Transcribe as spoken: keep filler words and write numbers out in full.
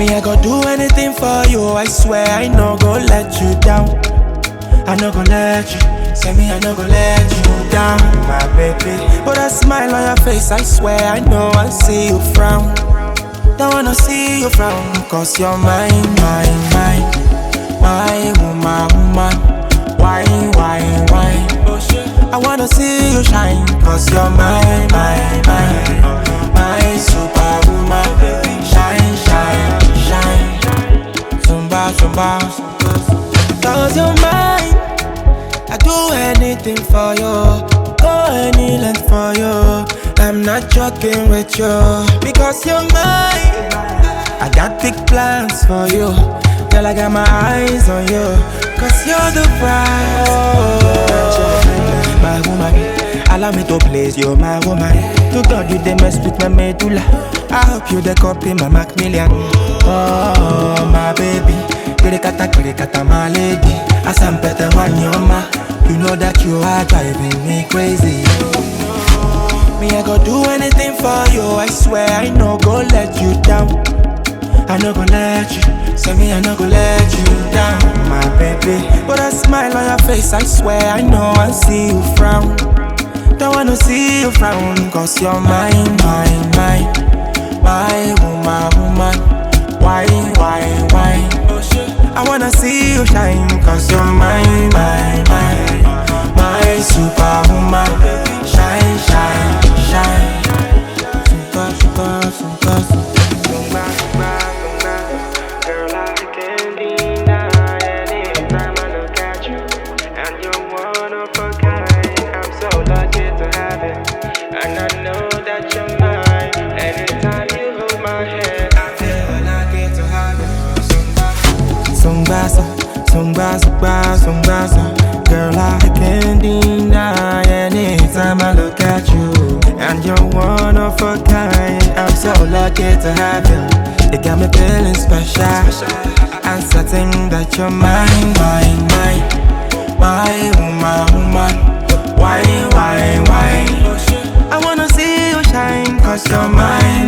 Me, I go do anything for you, I swear I no go let you down. I no go let you, say me I no go let you down, my baby. Put a smile on your face, I swear I know I see you frown. Don't wanna see you frown, cause you're mine, mine, mine. My woman, woman, wine, wine, wine. I wanna see you shine, cause you're mine, mine, mine. My superwoman, shine, shine, shine. Zumba, zumba, cause you're mine. I do anything for you, go any length for you. I'm not joking with you, because you're mine. I got big plans for you, girl, I got my eyes on you, cause you're the prize. Oh, my woman, allow me to place you, my woman. To God you they mess with my medulla. I hope you they copy my Macmillian. Oh, my baby, kirikata kirikata my lady. As I'm better one your ma, you know that you are driving me crazy. Me, I go do anything for you, I swear I no go let you down. I no go let you, say me I no go let you down, my baby. Put a smile on your face, I swear I know I see you frown. Don't wanna see you frown, cause you're mine, mine, mine. My woman, woman, wine, wine, wine. I wanna see you shine, cause you're mine, mine, mine. My superwoman, shine, shine, shine. Super, super, super, super. Girl, I can't deny anytime I look at you. And you're one of a kind. I'm so lucky to have it. And I know that you're mine. Anytime you hold my hand, I feel lucky to have it. Songbasa, songbasa, songbasa. Girl, I can't deny anytime I look at you. And you're one of a kind. I'm so lucky to have you. You got me feeling special. I'm certain that you're mine, mine, mine. My woman, woman. Wine, wine, wine. I wanna see you shine, cause you're mine.